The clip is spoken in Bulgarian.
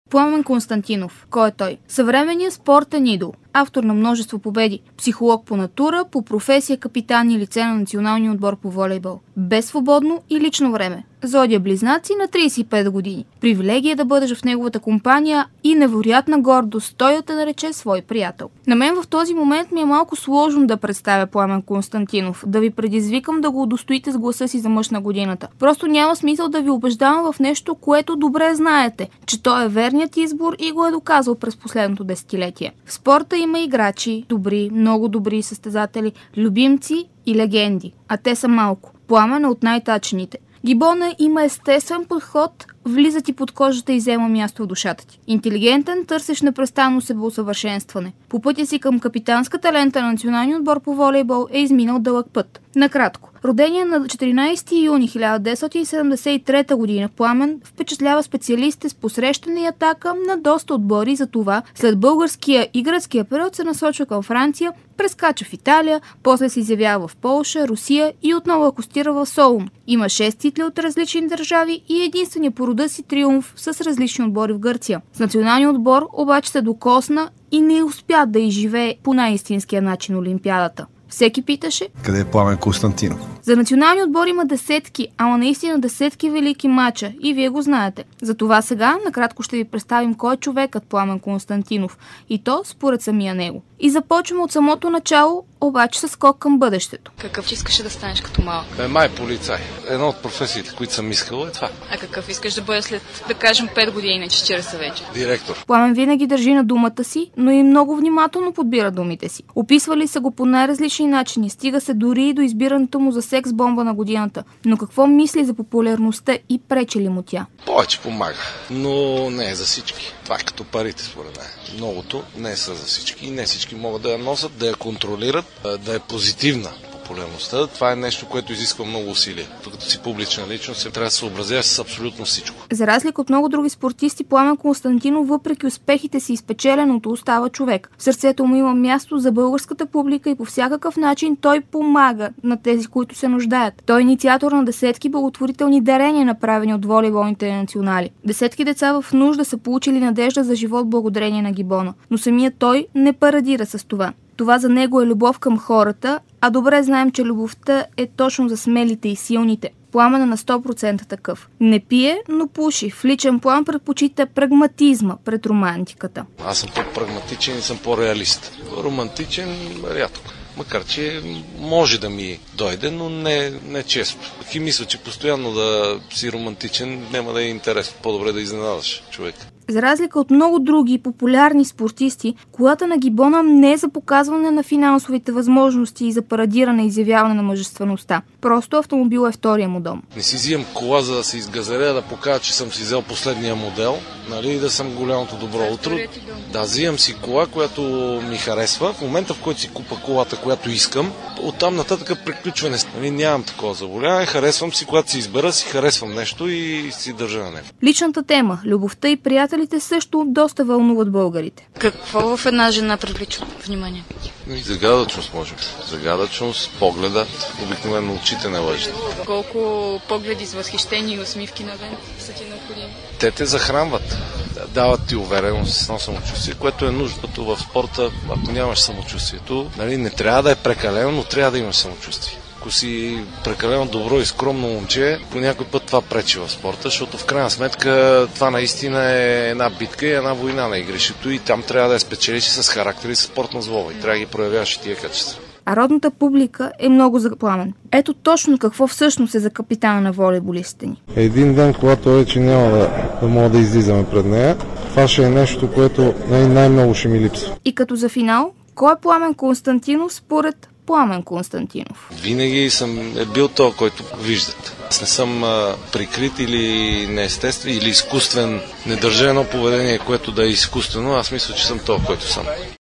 Пламен Константинов. Кой е той? Съвременният спортен идол. Автор на множество победи. Психолог по натура, по професия капитан и лице на националния отбор по волейбол. Без свободно и лично време. Зодия близнаци на 35 години. Привилегия да бъдеш в неговата компания и невероятна гордост той да те нарече свой приятел. На мен в този момент ми е малко сложно да представя Пламен Константинов, да ви предизвикам да го удостоите с гласа си за мъж на годината. Просто няма смисъл да ви убеждавам в нещо, което добре знаете, че той е верният избор и го е доказал през последното десетилетие. В спорта има играчи, добри, много добри състезатели, любимци и легенди, а те са малко. Пламен е от най-тачените. Гибона има естествен подход, влиза ти под кожата и взема място в душата ти. Интелигентен, търсиш непрестанно себеусъвършенстване. По пътя си към капитанската лента на националния отбор по волейбол е изминал дълъг път. Накратко, родения на 14 юни 1973 година, Пламен впечатлява специалистите с посрещане и атака на доста отбори, за това след българския и гръцкия период се насочва към Франция, прескача в Италия, после се изявява в Полша, Русия и отново акостира в Солун. Има 6 титли от различни държави и единствения по рода си триумф с различни отбори в Гърция. С националния отбор обаче се докосна и не успя да изживее по най-истинския начин Олимпиадата. Всеки питаше: къде е Пламен Константинов? За националния отбор има десетки, ама наистина десетки велики мача и вие го знаете. Затова сега накратко ще ви представим кой е човекът Пламен Константинов и то според самия него. И започваме от самото начало, обаче с скок към бъдещето. Какъв искаш да станеш като малък? Май полицай. Една от професиите, които съм искал е това. А какъв искаш да бъде след, да кажем, 5 години, на 40 вече? Директор. Пламен винаги държи на думата си, но и много внимателно подбира думите си. Описвали са го по най-различни начини, стига се дори и до избирането му за секс бомба на годината. Но какво мисли за популярността и пречи ли му тя? Повече помага, но не е за всички. Това е като парите, според мен. Многото не са за всички и не всички могат да я носят, да я контролират, да е позитивна. Популярността, това е нещо, което изисква много усилия. Като си публична личност, трябва да се съобразяваш с абсолютно всичко. За разлика от много други спортисти, Пламен Константинов, въпреки успехите си и спечеленото, остава човек. В сърцето му има място за българската публика и по всякакъв начин той помага на тези, които се нуждаят. Той е инициатор на десетки благотворителни дарения, направени от волейболните национали. Десетки деца в нужда са получили надежда за живот благодарение на Гибона. Но самият той не парадира с това. Това за него е любов към хората, а добре знаем, че любовта е точно за смелите и силните. Пламен е на 100% такъв. Не пие, но пуши. В личен план предпочита прагматизма пред романтиката. Аз съм по-прагматичен и съм по-реалист. Романтичен рядко. Макар че може да ми дойде, но не често. И мисля, че постоянно да си романтичен няма да е интересно. По-добре да изненадаш човек. За разлика от много други популярни спортисти, колата на Гибона не е за показване на финансовите възможности и за парадиране и изявяване на мъжествеността. Просто автомобил е втория му дом. Не си взимам кола, за да се изгазаря, да покажа, че съм си взел последния модел, нали, и да съм голямото добро утро. Да, взимам си кола, която ми харесва. В момента, в който си купа колата, която искам, оттам нататък приключване. Нали, нямам такова заболяване, харесвам си, когато си избера, си харесвам нещо и си държа на него. Личната тема, любовта и приятелите също доста вълнуват българите. Какво в една жена привлича внимание? Загадъчност, може би. Загадъчност, погледа. Обикновено очите не лъжат. Колко погледи с възхищение и усмивки на ден са ти необходими? Те те захранват. Дават ти увереност, едно самочувствие, което е нуждато в спорта. Ако нямаш самочувствието, нали, не трябва да е прекалено, но трябва да имаш самочувствие. Ако си прекалено добро и скромно момче, по някой път това пречи в спорта, защото в крайна сметка това наистина е една битка и една война на игрището и там трябва да я спечелиш с характер и с спортна злоба и трябва да ги проявяваш и тия качества. А родната публика е много за Пламен. Ето точно какво всъщност е за капитана на волейболистите ни. Един ден, когато вече няма да мога да излизаме пред нея, това ще е нещо, което най-много ще ми липсва. И като за финал, кой е Пламен Константинов според Пламен Константинов? Винаги съм бил този, който виждат. Аз не съм прикрит или неестествен, или изкуствен. Не държа едно поведение, което да е изкуствено. Аз мисля, че съм този, който съм.